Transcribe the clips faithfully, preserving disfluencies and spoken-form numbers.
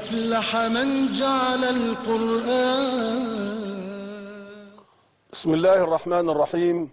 أفلح من جعل القرآن. بسم الله الرحمن الرحيم.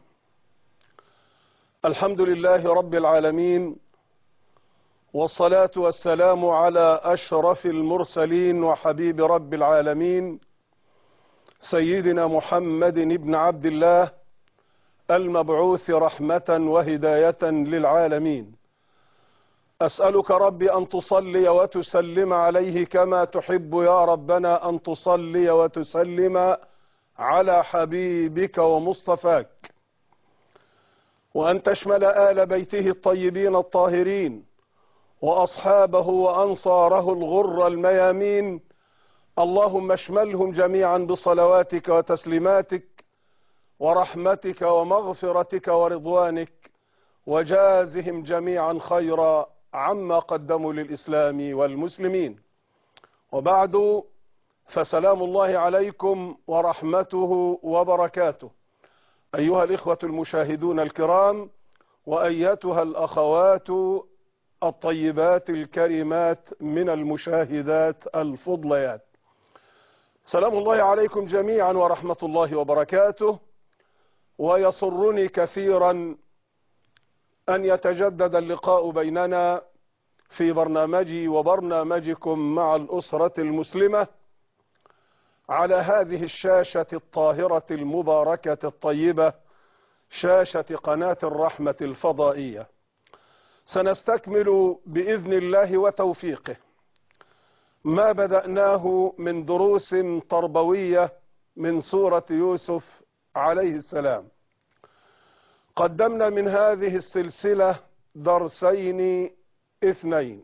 الحمد لله رب العالمين، والصلاة والسلام على أشرف المرسلين وحبيب رب العالمين سيدنا محمد بن عبد الله المبعوث رحمة وهداية للعالمين. أسألك ربي أن تصلي وتسلم عليه كما تحب يا ربنا أن تصلي وتسلم على حبيبك ومصطفاك، وأن تشمل آل بيته الطيبين الطاهرين وأصحابه وأنصاره الغر الميامين. اللهم اشملهم جميعا بصلواتك وتسليماتك ورحمتك ومغفرتك ورضوانك، وجازهم جميعا خيرا عما قدموا للإسلام والمسلمين. وبعد، فسلام الله عليكم ورحمته وبركاته أيها الإخوة المشاهدون الكرام، وأيتها الأخوات الطيبات الكريمات من المشاهدات الفضليات. سلام الله عليكم جميعا ورحمة الله وبركاته. ويسرني كثيرا أن يتجدد اللقاء بيننا في برنامجي وبرنامجكم مع الأسرة المسلمة على هذه الشاشة الطاهرة المباركة الطيبة، شاشة قناة الرحمة الفضائية. سنستكمل بإذن الله وتوفيقه ما بدأناه من دروس تربوية من سورة يوسف عليه السلام. قدمنا من هذه السلسلة درسين اثنين،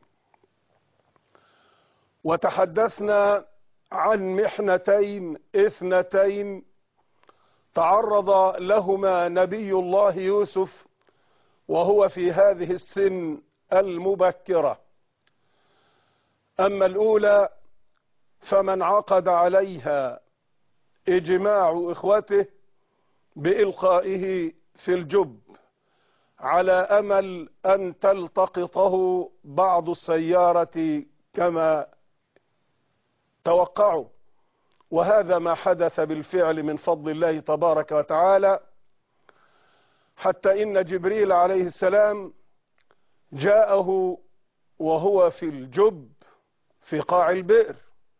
وتحدثنا عن محنتين اثنتين تعرض لهما نبي الله يوسف وهو في هذه السن المبكرة. أما الأولى فمن عقد عليها إجماع إخوته بإلقائه في الجب على أمل أن تلتقطه بعض السيارة كما توقعوا، وهذا ما حدث بالفعل من فضل الله تبارك وتعالى، حتى إن جبريل عليه السلام جاءه وهو في الجب في قاع البئر،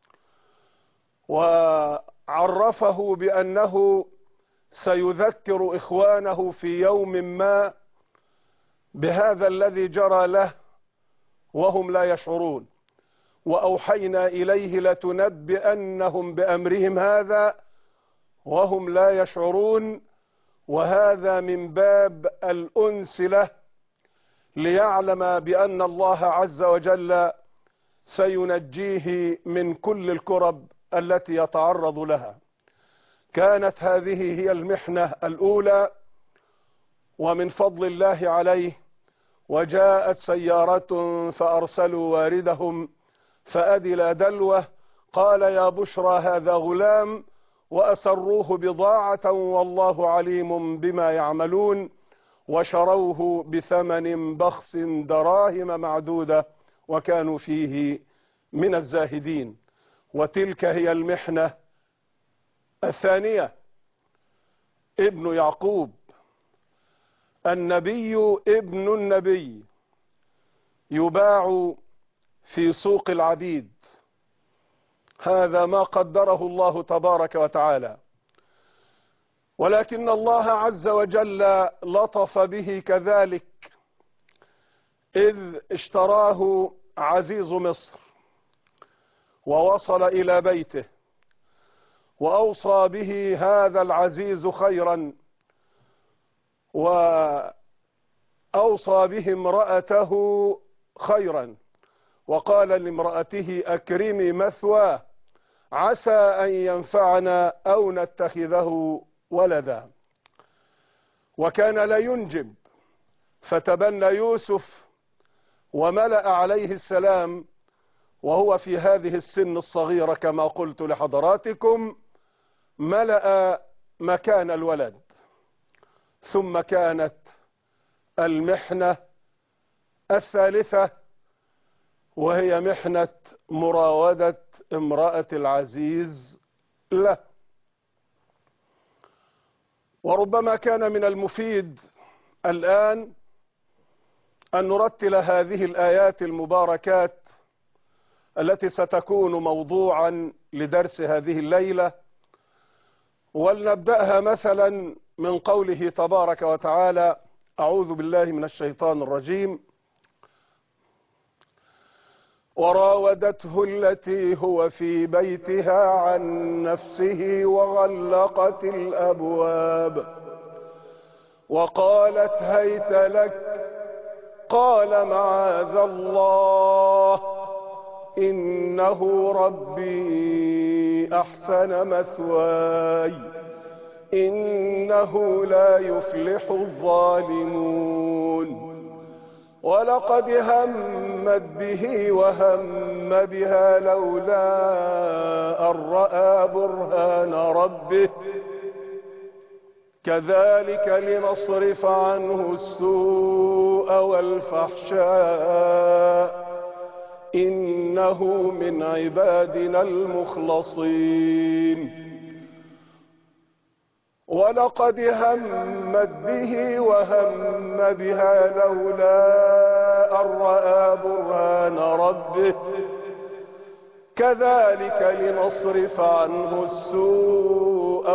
وعرفه بأنه سيذكر إخوانه في يوم ما بهذا الذي جرى له وهم لا يشعرون. وأوحينا إليه لتنبئنهم بأمرهم هذا وهم لا يشعرون، وهذا من باب الأنس له ليعلم بأن الله عز وجل سينجيه من كل الكرب التي يتعرض لها. كانت هذه هي المحنة الأولى، ومن فضل الله عليه وجاءت سيارة فأرسلوا واردهم فأدلى دلوه قال يا بشرى هذا غلام، وأسروه بضاعة والله عليم بما يعملون، وشروه بثمن بخس دراهم معدودة وكانوا فيه من الزاهدين. وتلك هي المحنة الثانية. ابن يعقوب النبي ابن النبي يباع في سوق العبيد، هذا ما قدره الله تبارك وتعالى، ولكن الله عز وجل لطف به كذلك، إذ اشتراه عزيز مصر ووصل إلى بيته وأوصى به هذا العزيز خيرا، وأوصى به امرأته خيرا، وقال لامرأته أكرمي مثواه عسى أن ينفعنا أو نتخذه ولدا. وكان لا ينجب، فتبنى يوسف وملأ عليه السلام وهو في هذه السن الصغيرة كما قلت لحضراتكم، ملأ مكان الولد. ثم كانت المحنة الثالثة، وهي محنة مراودة امرأة العزيز له. وربما كان من المفيد الآن أن نرتل هذه الآيات المباركات التي ستكون موضوعا لدرس هذه الليلة، ولنبدأها مثلا من قوله تبارك وتعالى: أعوذ بالله من الشيطان الرجيم: وراودته التي هو في بيتها عن نفسه وغلقت الأبواب وقالت هيت لك قال معاذ الله إنه ربي أحسن مثواي إنه لا يفلح الظالمون ولقد همت به وهم بها لولا أن رأى برهان ربه كذلك لنصرف عنه السوء والفحشاء إنه من عبادنا المخلصين ولقد همت به وهم بها لولا أن رأى برهان ربه كذلك لنصرف عنه السوء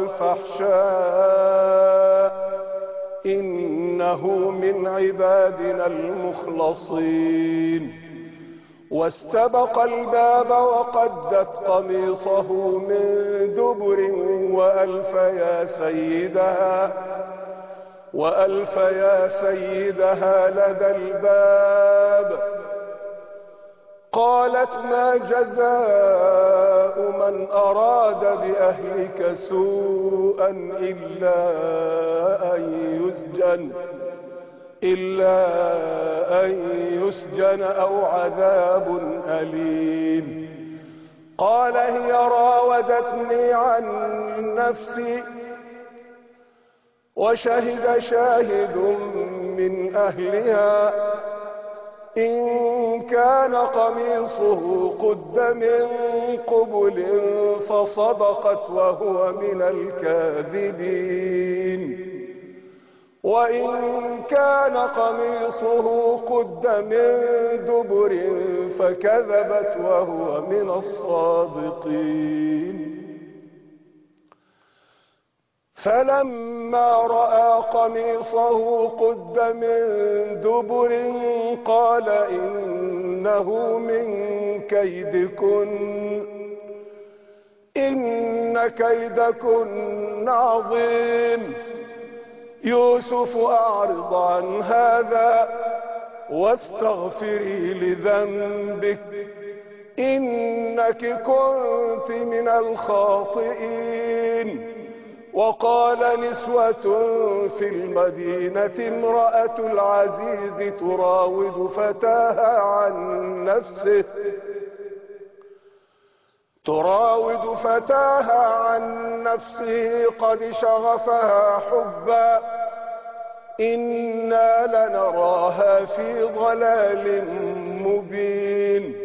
والفحشاء إنه من عبادنا المخلصين واستبق الباب وقدت قميصه من دبر وألف يا سيدها وألف يا سيدها لدى الباب قالت ما جزاء من أراد بأهلك سوءا إلا أن يسجن إلا أن يسجن أو عذاب أليم قال هي راودتني عن نفسي وشهد شاهد من أهلها إن كان قميصه قد من قبل فصدقت وهو من الكاذبين وإن كان قميصه قد من دبر فكذبت وهو من الصادقين فلما رأى قميصه قد من دبر قال إنه من كيدكن إن كيدكن عظيم يوسف أعرض عن هذا واستغفري لذنبك إنك كنت من الخاطئين وقال نسوة في المدينة امرأة العزيز تراود فتاها عن نفسه تراود فتاها عن نفسه قد شغفها حبا إنا لنراها في ضلال مبين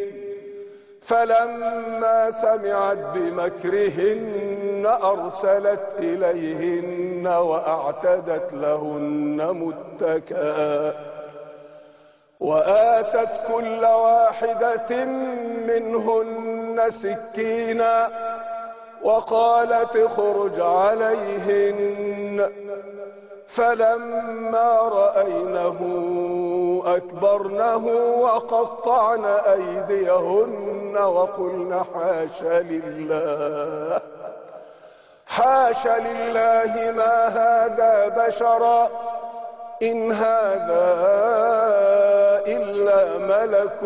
فلما سمعت بمكرهن أرسلت إليهن وأعتدت لهن متكئا وآتت كل واحدة منهن سكينا وقالت اخرج عليهن فلما رأينه أكبرنه وقطعن أيديهن وقلن حاش لله حاش لله ما هذا بشرا إن هذا إلا ملك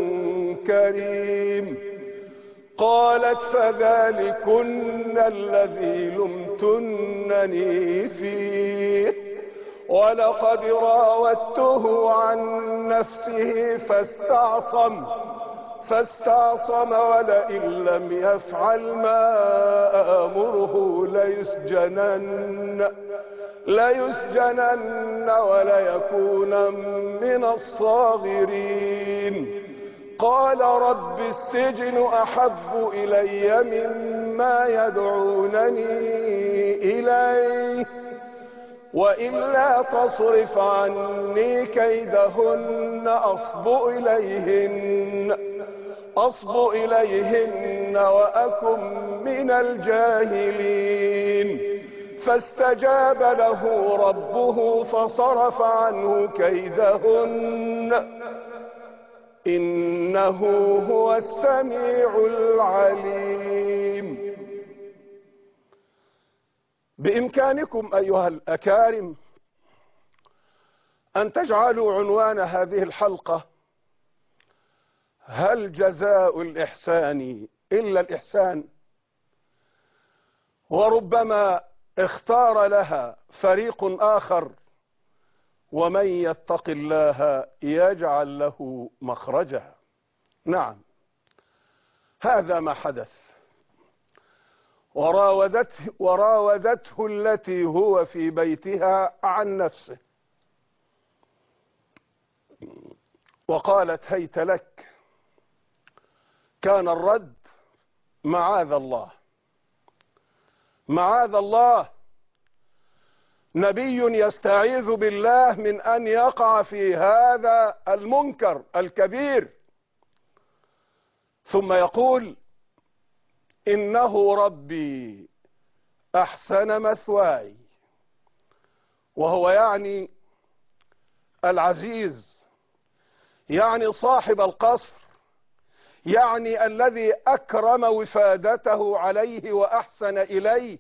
كريم قالت فذلكن الذي لمتنني فيه ولقد راودته عن نفسه فاستعصم فاستعصم ولئن لم يفعل ما آمره ليسجنن ليسجنن وليكون من الصاغرين قال رب السجن أحب إلي مما يدعونني إليه وإلا تصرف عني كيدهن أصب إليهن أصب إليهن وأكن من الجاهلين فاستجاب له ربه فصرف عنه كيدهن إنه هو السميع العليم. بإمكانكم أيها الأكارم أن تجعلوا عنوان هذه الحلقة هل جزاء الإحسان إلا الإحسان؟ وربما اختار لها فريق آخر ومن يتق الله يجعل له مخرجا. نعم، هذا ما حدث. وراودته, وراودته التي هو في بيتها عن نفسه وقالت هيت لك. كان الرد معاذ الله معاذ الله. نبي يستعيذ بالله من أن يقع في هذا المنكر الكبير، ثم يقول إنه ربي أحسن مثواي، وهو يعني العزيز، يعني صاحب القصر، يعني الذي أكرم وفادته عليه وأحسن إليه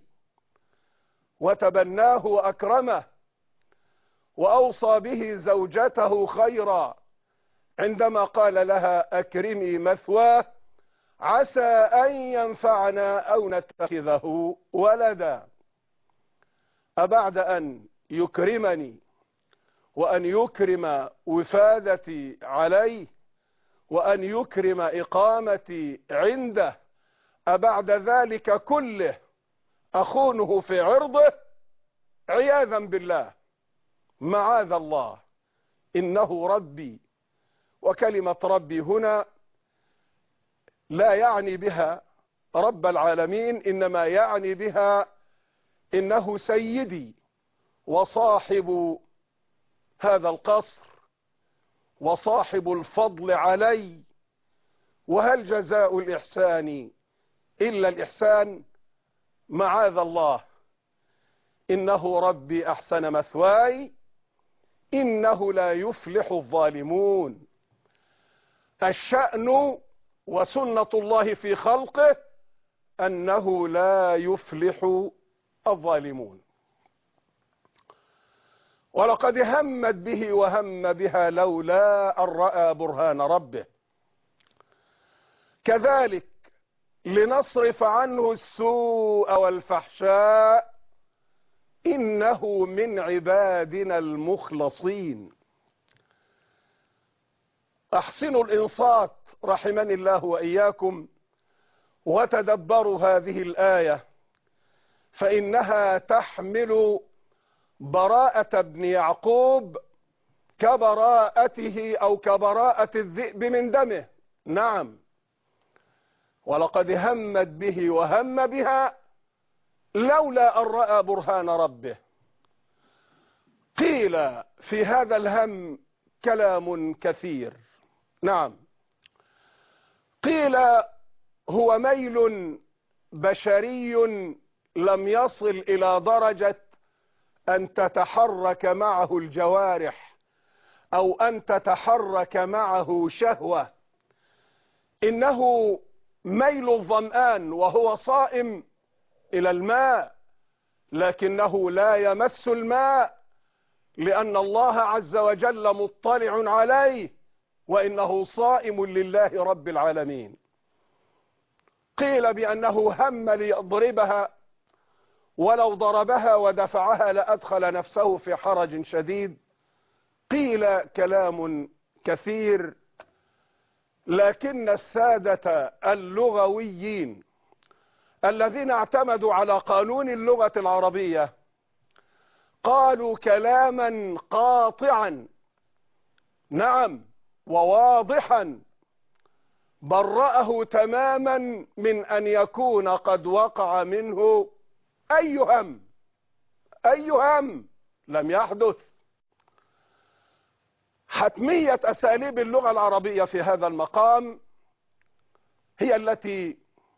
وتبناه وأكرمه وأوصى به زوجته خيرا عندما قال لها أكرمي مثواه عسى أن ينفعنا أو نتخذه ولدا. أبعد أن يكرمني وأن يكرم وفادتي عليه وأن يكرم إقامتي عنده، أبعد ذلك كله أخونه في عرضه عياذا بالله؟ معاذ الله. إنه ربي، وكلمة ربي هنا لا يعني بها رب العالمين، إنما يعني بها إنه سيدي وصاحب هذا القصر وصاحب الفضل علي. وهل جزاء الإحسان إلا الإحسان؟ معاذ الله. إنه ربي أحسن مثواي إنه لا يفلح الظالمون. الشأن وسنة الله في خلقه أنه لا يفلح الظالمون. ولقد همت به وهم بها لولا أن رأى برهان ربه. كذلك لنصرف عنه السوء والفحشاء إنه من عبادنا المخلصين. أحسنوا الإنصات رحمني الله وإياكم وتدبروا هذه الآية، فإنها تحمل براءة ابن يعقوب كبراءته أو كبراءة الذئب من دمه. نعم، ولقد همت به وهم بها لولا أن رأى برهان ربه. قيل في هذا الهم كلام كثير. نعم، قيل هو ميل بشري لم يصل إلى درجة أن تتحرك معه الجوارح أو أن تتحرك معه شهوة. إنه ميل الظمآن وهو صائم إلى الماء، لكنه لا يمس الماء لأن الله عز وجل مطلع عليه وإنه صائم لله رب العالمين. قيل بأنه هم ليضربها، ولو ضربها ودفعها لأدخل نفسه في حرج شديد. قيل كلام كثير، لكن السادة اللغويين الذين اعتمدوا على قانون اللغة العربية قالوا كلاما قاطعا، نعم، وواضحا، برأه تماما من أن يكون قد وقع منه أي هم أي هم لم يحدث. حتمية أساليب اللغة العربية في هذا المقام هي التي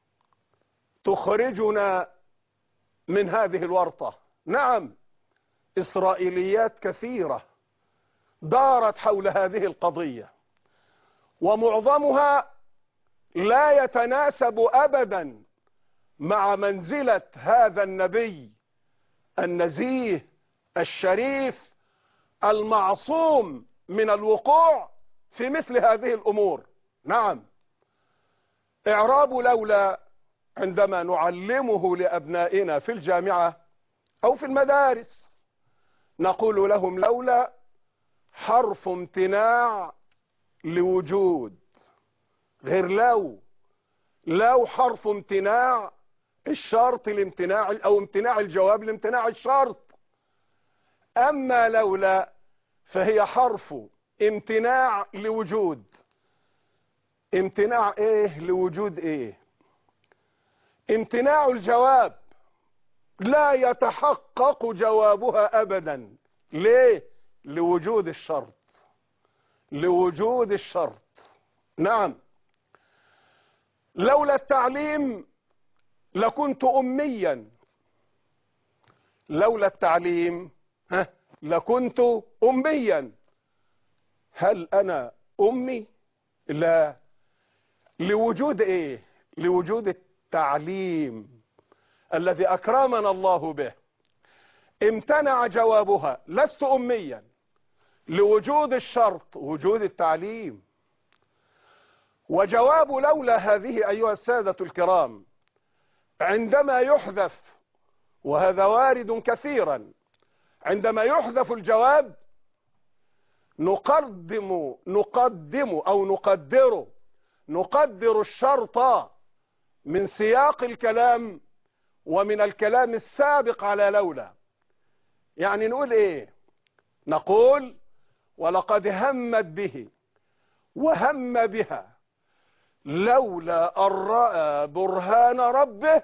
تخرجنا من هذه الورطة. نعم، إسرائيليات كثيرة دارت حول هذه القضية، ومعظمها لا يتناسب أبدا مع منزلة هذا النبي النزيه الشريف المعصوم من الوقوع في مثل هذه الأمور. نعم، إعراب لولا عندما نعلمه لأبنائنا في الجامعة أو في المدارس نقول لهم لولا حرف امتناع لوجود، غير لو. لو حرف امتناع الشرط الامتناع أو امتناع الجواب لامتناع الشرط. أما لولا فهي حرف امتناع لوجود. امتناع ايه لوجود ايه؟ امتناع الجواب لا يتحقق جوابها ابدا. ليه؟ لوجود الشرط. لوجود الشرط. نعم، لولا التعليم لكنت أميا. لولا التعليم ها لكنت أميا. هل أنا أمي؟ لا. لوجود إيه؟ لوجود التعليم الذي أكرمنا الله به امتنع جوابها. لست أميا لوجود الشرط، وجود التعليم. وجواب لولا هذه أيها السادة الكرام عندما يحذف، وهذا وارد كثيرا، عندما يحذف الجواب نقدم نقدم أو نقدر نقدر الشرط من سياق الكلام ومن الكلام السابق على لولا. يعني نقول ايه؟ نقول ولقد همت به وهم بها لولا أن رأى برهان ربه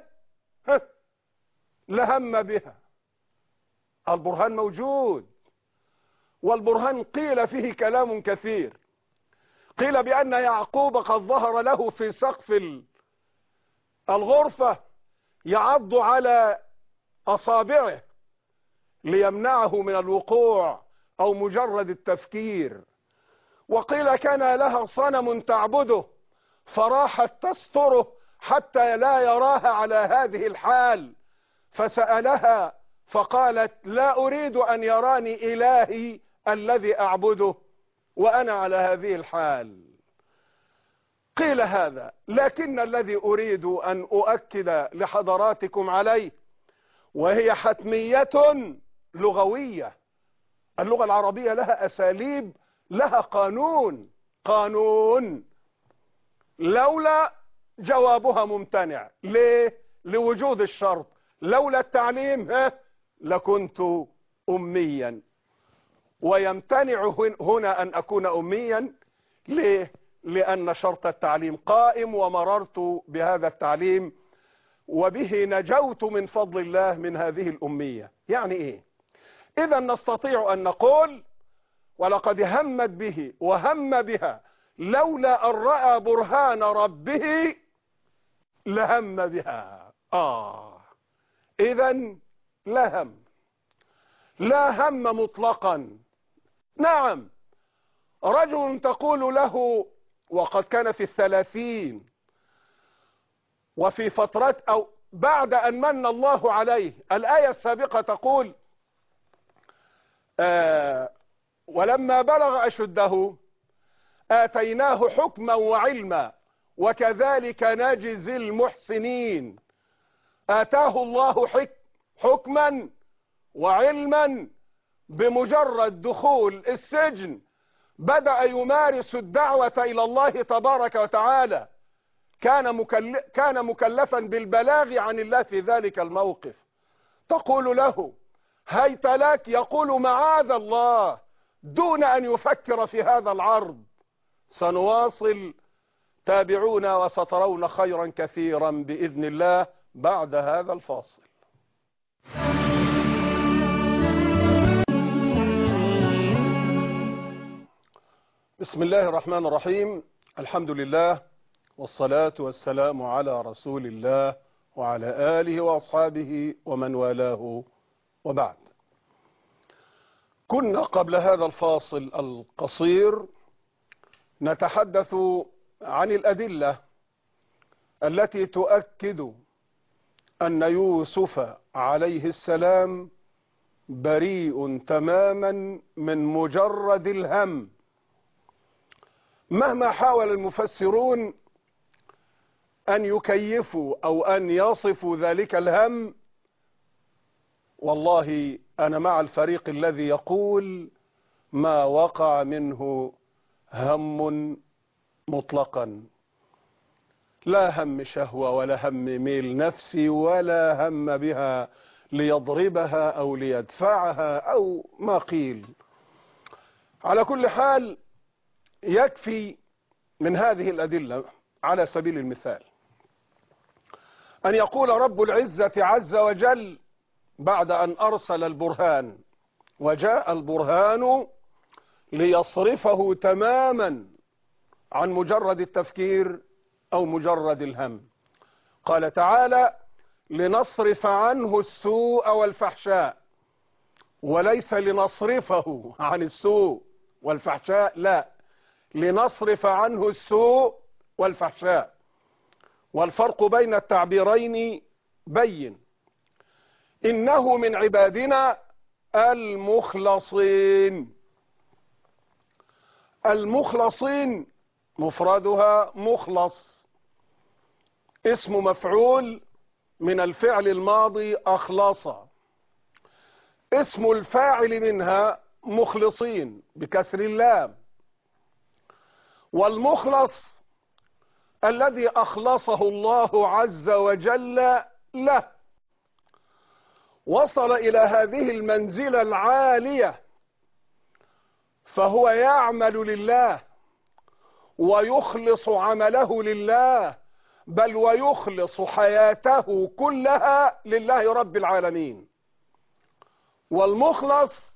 لهم بها. البرهان موجود، والبرهان قيل فيه كلام كثير. قيل بأن يعقوب قد ظهر له في سقف الغرفة يعض على أصابعه ليمنعه من الوقوع أو مجرد التفكير. وقيل كان لها صنم تعبده فراحت تستره حتى لا يراها على هذه الحال، فسألها فقالت لا أريد أن يراني إلهي الذي أعبده وأنا على هذه الحال. قيل هذا، لكن الذي أريد أن أؤكد لحضراتكم عليه وهي حتمية لغوية. اللغة العربية لها أساليب، لها قانون. قانون لولا جوابها ممتنع. ليه؟ لوجود الشرط. لولا التعليم ها لكنت أميا. ويمتنع هنا أن أكون أميا. ليه؟ لأن شرط التعليم قائم ومررت بهذا التعليم وبه نجوت من فضل الله من هذه الأمية. يعني إيه؟ إذا نستطيع أن نقول ولقد همت به وهم بها لولا أن رأى برهان ربه لهم بها. آه إذا لا هم، لا هم مطلقا. نعم، رجل تقول له وقد كان في الثلاثين وفي فترة أو بعد أن من الله عليه، الآية السابقة تقول آه ولما بلغ أشده آتيناه حكما وعلما وكذلك نجزي المحسنين. آتاه الله حك حكما وعلما. بمجرد دخول السجن بدأ يمارس الدعوة إلى الله تبارك وتعالى. كان مكلف كان مكلفا بالبلاغ عن الله في ذلك الموقف. تقول له هيت لك، يقول معاذ الله دون أن يفكر في هذا العرض. سنواصل تابعونا وسترون خيرا كثيرا بإذن الله بعد هذا الفاصل. بسم الله الرحمن الرحيم. الحمد لله والصلاة والسلام على رسول الله وعلى آله وأصحابه ومن والاه، وبعد. كنا قبل هذا الفاصل القصير نتحدث عن الأدلة التي تؤكد أن يوسف عليه السلام بريء تماما من مجرد الهم. مهما حاول المفسرون أن يكيفوا أو أن يصفوا ذلك الهم، والله أنا مع الفريق الذي يقول ما وقع منه هم مطلقا، لا هم شهوة ولا هم ميل نفسي ولا هم بها ليضربها أو ليدفعها أو ما قيل. على كل حال يكفي من هذه الأدلة على سبيل المثال أن يقول رب العزة عز وجل بعد أن أرسل البرهان، وجاء البرهان ليصرفه تماما عن مجرد التفكير أو مجرد الهم، قال تعالى لنصرف عنه السوء والفحشاء، وليس لنصرفه عن السوء والفحشاء، لا، لنصرف عنه السوء والفحشاء. والفرق بين التعبيرين بين. إنه من عبادنا المخلصين. المخلصين مفردها مخلص، اسم مفعول من الفعل الماضي أخلص، اسم الفاعل منها مخلصين بكسر اللام. والمخلص الذي أخلصه الله عز وجل له، وصل إلى هذه المنزلة العالية، فهو يعمل لله ويخلص عمله لله، بل ويخلص حياته كلها لله رب العالمين. والمخلص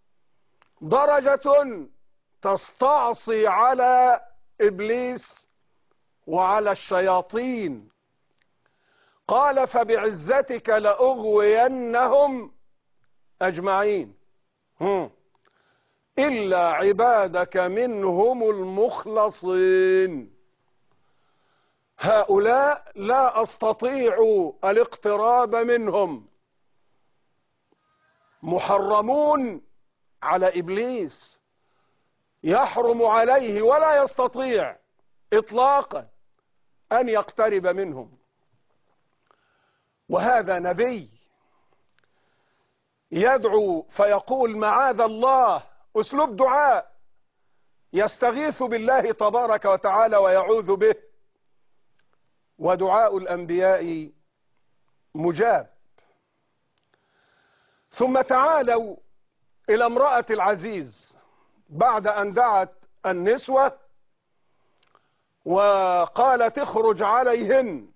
درجة تستعصي على إبليس وعلى الشياطين. قال فبعزتك لأغوينهم أجمعين هم. إلا عبادك منهم المخلصين. هؤلاء لا أستطيع الاقتراب منهم، محرمون على إبليس، يحرم عليه ولا يستطيع إطلاقا أن يقترب منهم. وهذا نبي يدعو فيقول معاذ الله، أسلوب دعاء، يستغيث بالله تبارك وتعالى ويعوذ به. ودعاء الأنبياء مجاب. ثم تعالوا إلى امرأة العزيز بعد أن دعت النسوة وقالت اخرج عليهن،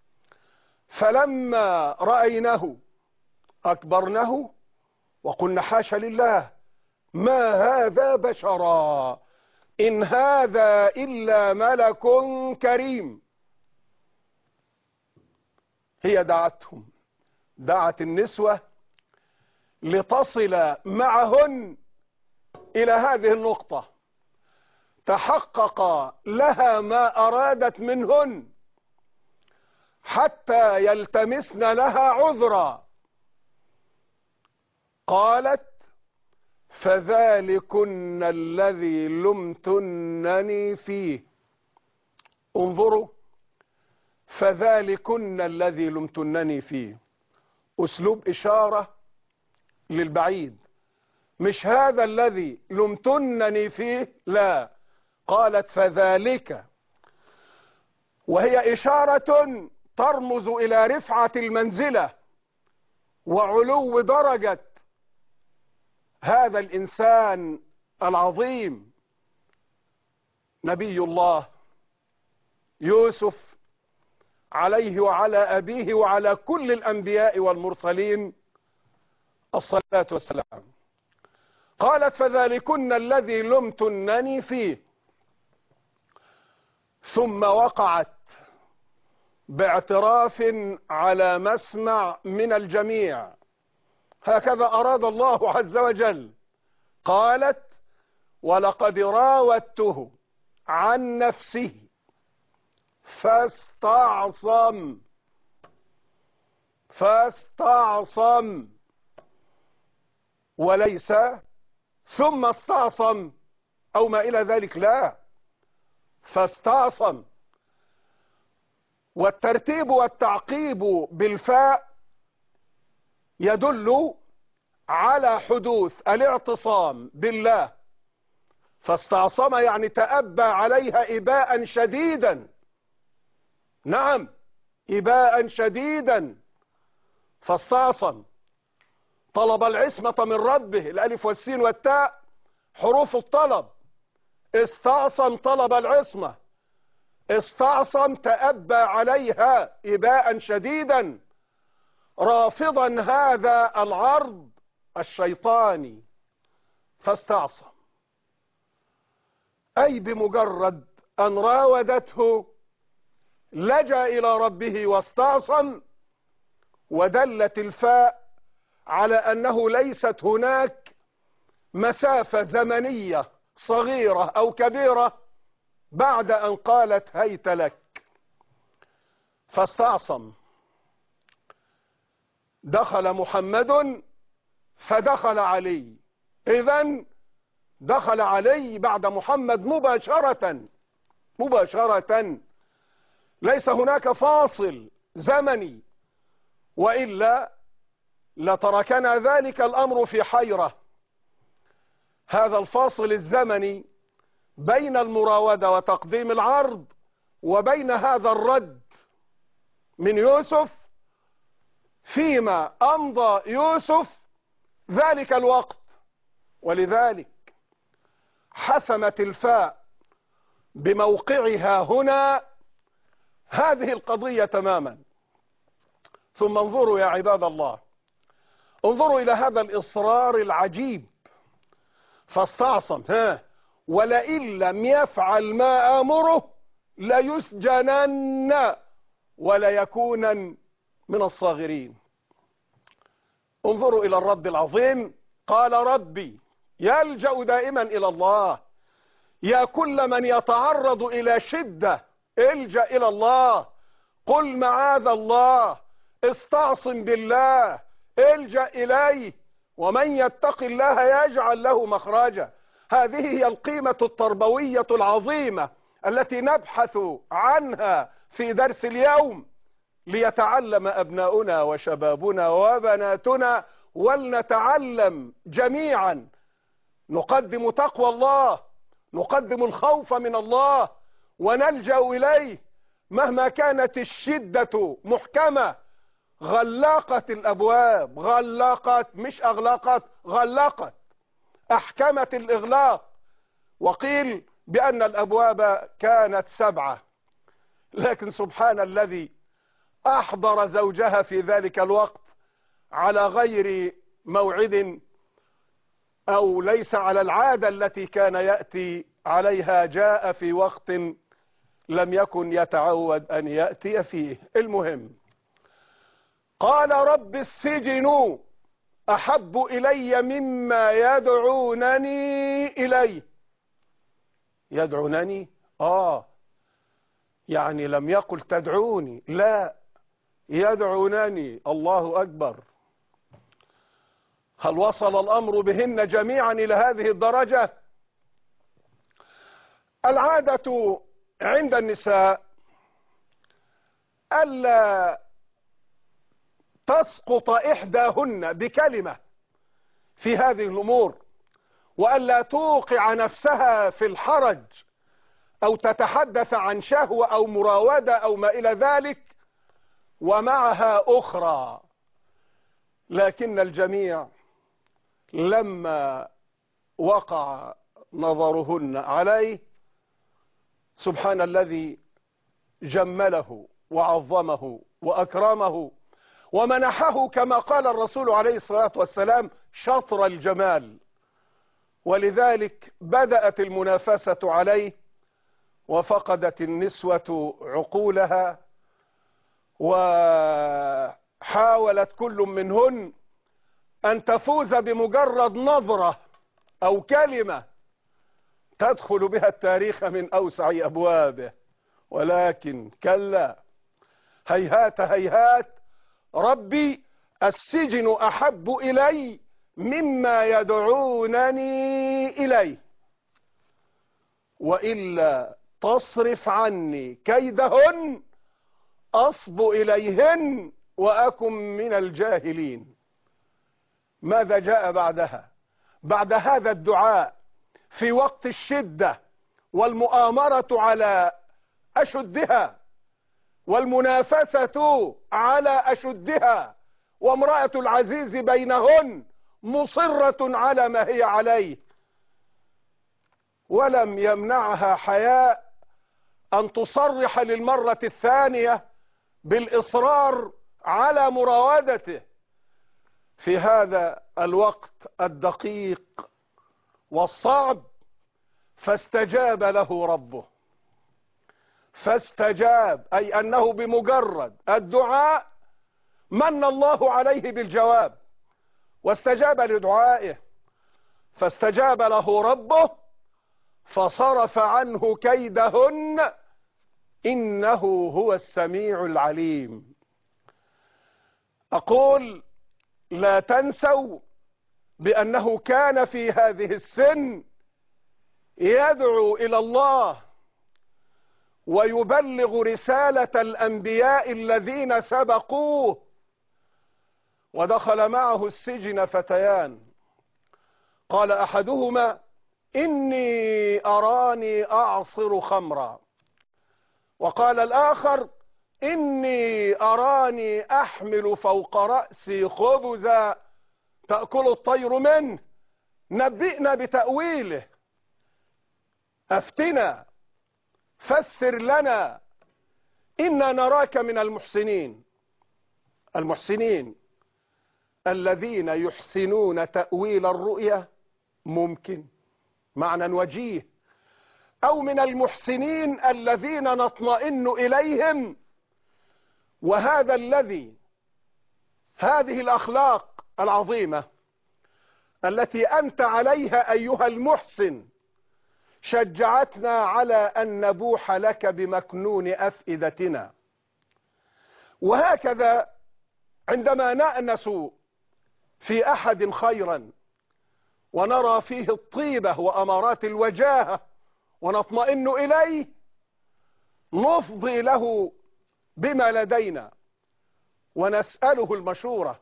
فلما رأينه أكبرنه وقلنا حاشا لله ما هذا بشرا إن هذا إلا ملك كريم. هي دعتهم، دعت النسوة لتصل معهن إلى هذه النقطة، تحقق لها ما أرادت منهن حتى يلتمسن لها عذرا. قالت فذلكن الذي لمتنني فيه. انظروا، فذلكن الذي لمتنني فيه، أسلوب إشارة للبعيد، مش هذا الذي لمتنني فيه، لا، قالت فذلك، وهي إشارة ترمز إلى رفعة المنزلة وعلو درجة هذا الإنسان العظيم نبي الله يوسف عليه وعلى أبيه وعلى كل الأنبياء والمرسلين الصلاة والسلام. قالت فذلكن الذي لمتنني فيه، ثم وقعت باعتراف على مسمع من الجميع، هكذا أراد الله عز وجل. قالت ولقد راودته عن نفسه فاستعصم فاستعصم وليس ثم استعصم أو ما إلى ذلك، لا، فاستعصم. والترتيب والتعقيب بالفاء يدل على حدوث الاعتصام بالله. فاستعصم يعني تأبى عليها إباء شديدا، نعم إباء شديدا. فاستعصم طلب العصمة من ربه، الألف والسين والتاء حروف الطلب. استعصم طلب العصمة، استعصم تأبى عليها إباء شديدا، رافضا هذا العرض الشيطاني. فاستعصم أي بمجرد أن راودته لجأ إلى ربه واستعصم. ودلت الفاء على أنه ليست هناك مسافة زمنية صغيرة أو كبيرة بعد أن قالت هيت لك. فاستعصم. دخل محمد فدخل علي، إذن دخل علي بعد محمد مباشرة مباشرة، ليس هناك فاصل زمني، وإلا لتركنا ذلك الأمر في حيرة. هذا الفاصل الزمني بين المراودة وتقديم العرض وبين هذا الرد من يوسف، فيما أمضى يوسف ذلك الوقت. ولذلك حسمت الفاء بموقعها هنا هذه القضية تماما. ثم انظروا يا عباد الله، انظروا إلى هذا الإصرار العجيب. فاستعصم ها ولئن لم يفعل ما آمره ليسجنن وليكونن من الصاغرين. انظروا إلى الرد العظيم. قال ربي، يلجأ دائما إلى الله. يا كل من يتعرض إلى شدة الجأ إلى الله، قل معاذ الله، استعصم بالله، الجأ إليه. ومن يتق الله يجعل له مخرجا. هذه هي القيمة التربوية العظيمة التي نبحث عنها في درس اليوم، ليتعلم أبناؤنا وشبابنا وبناتنا، ولنتعلم جميعا. نقدم تقوى الله، نقدم الخوف من الله، ونلجأ إليه مهما كانت الشدة محكمة. غلقت الأبواب، غلقت مش أغلقت، غلقت، أحكمت الإغلاق. وقيل بأن الأبواب كانت سبعة، لكن سبحان الذي أحضر زوجها في ذلك الوقت على غير موعد، أو ليس على العادة التي كان يأتي عليها، جاء في وقت لم يكن يتعود أن يأتي فيه. المهم قال رب السجن أحب إلي مما يدعونني إليه. يدعونني آه يعني لم يقل تدعوني، لا، يدعونني. الله أكبر. هل وصل الأمر بهن جميعا إلى هذه الدرجة؟ العادة عند النساء ألا تسقط إحداهن بكلمة في هذه الأمور، وألا توقع نفسها في الحرج أو تتحدث عن شهوة أو مراودة أو ما إلى ذلك ومعها أخرى. لكن الجميع لما وقع نظرهن عليه، سبحان الذي جمله وعظمه وأكرمه ومنحه كما قال الرسول عليه الصلاة والسلام شطر الجمال، ولذلك بدأت المنافسة عليه، وفقدت النسوة عقولها، وحاولت كل منهن أن تفوز بمجرد نظرة أو كلمة تدخل بها التاريخ من أوسع أبوابه، ولكن كلا، هيهات هيهات، ربي السجن أحب إلي مما يدعونني إليه، وإلا تصرف عني كيدهن أصب إليهن وأكن من الجاهلين. ماذا جاء بعدها؟ بعد هذا الدعاء في وقت الشدة والمؤامرة على أشدها والمنافسة على أشدها، وامرأة العزيز بينهن مصرة على ما هي عليه، ولم يمنعها حياء أن تصرح للمرة الثانية بالإصرار على مراودته في هذا الوقت الدقيق والصعب، فاستجاب له ربه. فاستجاب أي أنه بمجرد الدعاء من الله عليه بالجواب، واستجاب لدعائه، فاستجاب له ربه فصرف عنه كيدهن إنه هو السميع العليم. أقول لا تنسوا بأنه كان في هذه السن يدعو إلى الله ويبلغ رسالة الأنبياء الذين سبقوه، ودخل معه السجن فتيان، قال أحدهما إني أراني أعصر خمرا، وقال الآخر إني أراني أحمل فوق رأسي خبزا تأكل الطير منه، نبئنا بتأويله، أفتنا، فسر لنا، إنا نراك من المحسنين. المحسنين الذين يحسنون تأويل الرؤيا ممكن معنى وجيه، أو من المحسنين الذين نطمئن إليهم، وهذا الذي هذه الأخلاق العظيمة التي أنت عليها أيها المحسن شجعتنا على أن نبوح لك بمكنون أفئدتنا. وهكذا عندما نأنس في أحد خيرا ونرى فيه الطيبة وأمارات الوجاهة ونطمئن إليه، نفضي له بما لدينا ونسأله المشورة.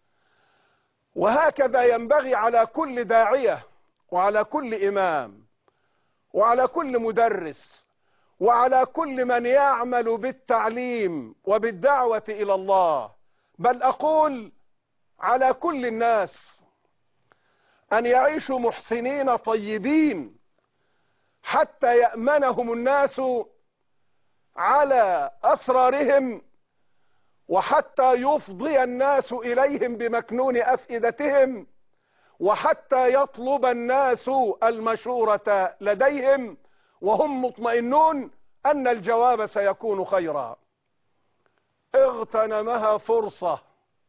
وهكذا ينبغي على كل داعية وعلى كل إمام وعلى كل مدرس وعلى كل من يعمل بالتعليم وبالدعوة إلى الله، بل أقول على كل الناس، أن يعيشوا محسنين طيبين حتى يأمنهم الناس على أسرارهم، وحتى يفضي الناس إليهم بمكنون أفئدتهم، وحتى يطلب الناس المشورة لديهم وهم مطمئنون أن الجواب سيكون خيرا. اغتنمها فرصة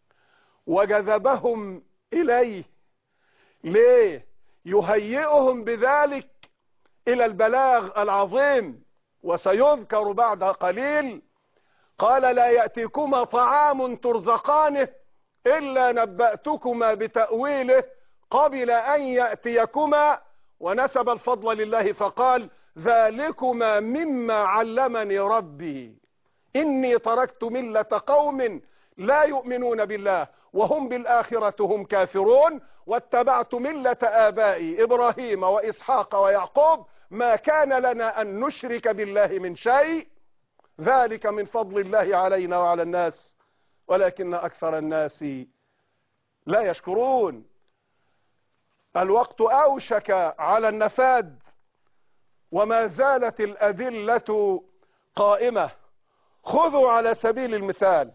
وجذبهم إليه، ليه؟ يهيئهم بذلك إلى البلاغ العظيم. وسيذكر بعد قليل قال لا يأتيكما طعام ترزقانه إلا نبأتكما بتأويله قبل أن يأتيكما، ونسب الفضل لله فقال ذلكما مما علمني ربي إني تركت ملة قوم لا يؤمنون بالله وهم بالآخرة هم كافرون واتبعت ملة آبائي إبراهيم وإسحاق ويعقوب ما كان لنا أن نشرك بالله من شيء ذلك من فضل الله علينا وعلى الناس ولكن أكثر الناس لا يشكرون. الوقت أوشك على النفاد وما زالت الأذلة قائمة خذوا على سبيل المثال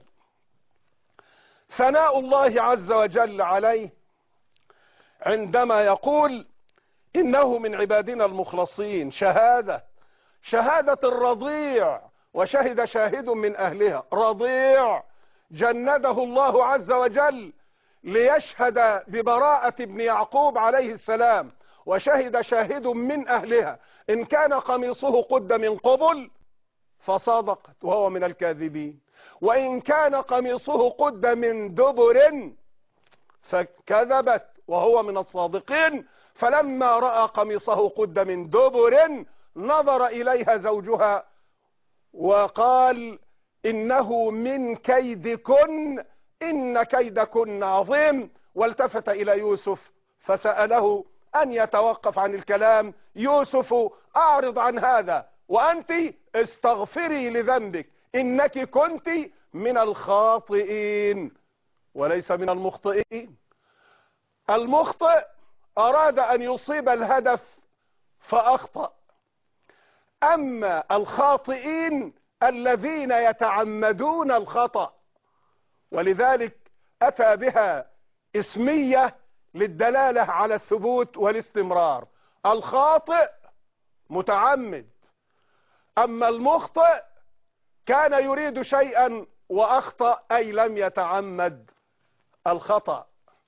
ثناء الله عز وجل عليه عندما يقول إنه من عبادنا المخلصين. شهادة شهادة الرضيع، وشهد شاهد من أهلها، رضيع جنده الله عز وجل ليشهد ببراءة ابن يعقوب عليه السلام، وشهد شاهد من أهلها إن كان قميصه قد من قبل فصدقت وهو من الكاذبين، وإن كان قميصه قد من دبر فكذبت وهو من الصادقين. فلما رأى قميصه قد من دبر نظر إليها زوجها وقال إنه من كيدكن إن كيدكن عظيم، والتفت إلى يوسف فسأله أن يتوقف عن الكلام. يوسف أعرض عن هذا، وأنت استغفري لذنبك إنك كنت من الخاطئين وليس من المخطئين. المخطئ أراد أن يصيب الهدف فأخطأ، أما الخاطئين الذين يتعمدون الخطأ، ولذلك أتى بها اسمية للدلالة على الثبوت والاستمرار. الخاطئ متعمد، أما المخطئ كان يريد شيئا وأخطأ أي لم يتعمد الخطأ.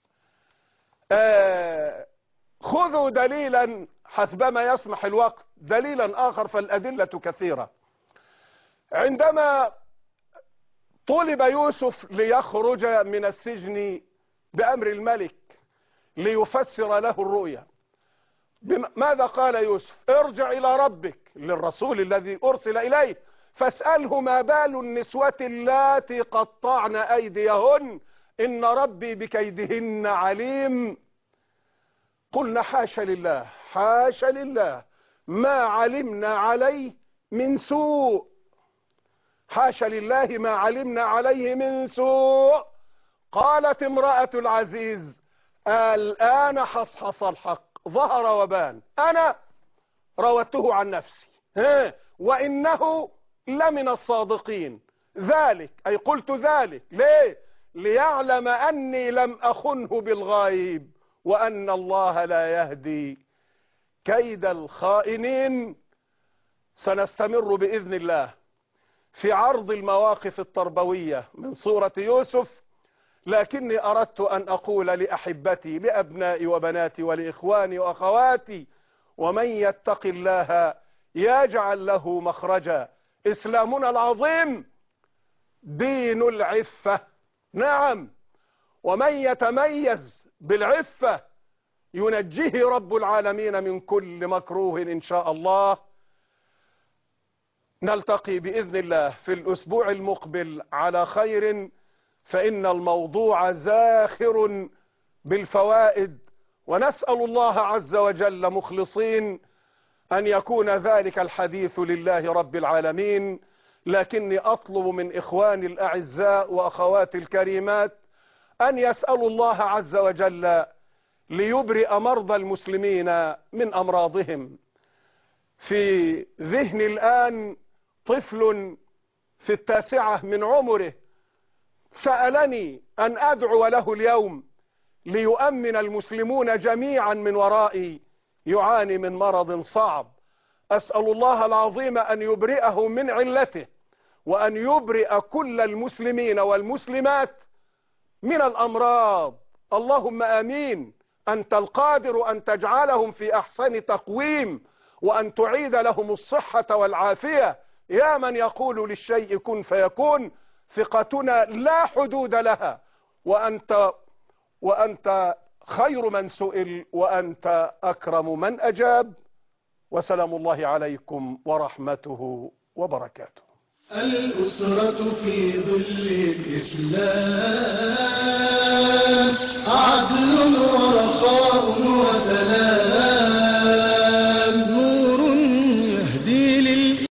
آه خذوا دليلا حسبما يسمح الوقت، دليلا آخر فالأدلة كثيرة. عندما طلب يوسف ليخرج من السجن بأمر الملك ليفسر له الرؤيا، ماذا قال يوسف؟ ارجع إلى ربك، للرسول الذي أرسل إليه، فاسأله ما بال النسوة اللاتي قطعن أيديهن إن ربي بكيدهن عليم. قلنا حاشا لله حاشا لله ما علمنا عليه من سوء، حاشا لله ما علمنا عليه من سوء. قالت امرأة العزيز الآن حصحص الحق ظهر وبان، أنا روته عن نفسي وإنه لمن الصادقين. ذلك أي قلت ذلك ليه؟ ليعلم أني لم أخنه بالغيب وأن الله لا يهدي كيد الخائنين. سنستمر بإذن الله في عرض المواقف التربوية من سورة يوسف، لكني أردت أن أقول لأحبتي لأبنائي وبناتي ولإخواني وأخواتي ومن يتق الله يجعل له مخرجا. إسلامنا العظيم دين العفة، نعم، ومن يتميز بالعفة ينجيه رب العالمين من كل مكروه إن شاء الله. نلتقي بإذن الله في الأسبوع المقبل على خير، فإن الموضوع زاخر بالفوائد، ونسأل الله عز وجل مخلصين أن يكون ذلك الحديث لله رب العالمين. لكني أطلب من إخواني الأعزاء وأخواتي الكريمات أن يسألوا الله عز وجل ليبرئ مرضى المسلمين من أمراضهم. في ذهني الآن طفل في التاسعة من عمره سألني أن أدعو له اليوم ليؤمن المسلمون جميعا من ورائي يعاني من مرض صعب. أسأل الله العظيم أن يبرئه من علته، وأن يبرئ كل المسلمين والمسلمات من الأمراض. اللهم آمين. أنت القادر أن تجعلهم في أحسن تقويم، وأن تعيد لهم الصحة والعافية. يا من يقول للشيء كن فيكون، ثقتنا لا حدود لها، وأنت وأنت خير من سئل، وأنت أكرم من أجاب. وسلام الله عليكم ورحمته وبركاته. الأسرة في ظل الإسلام عدل ورخاء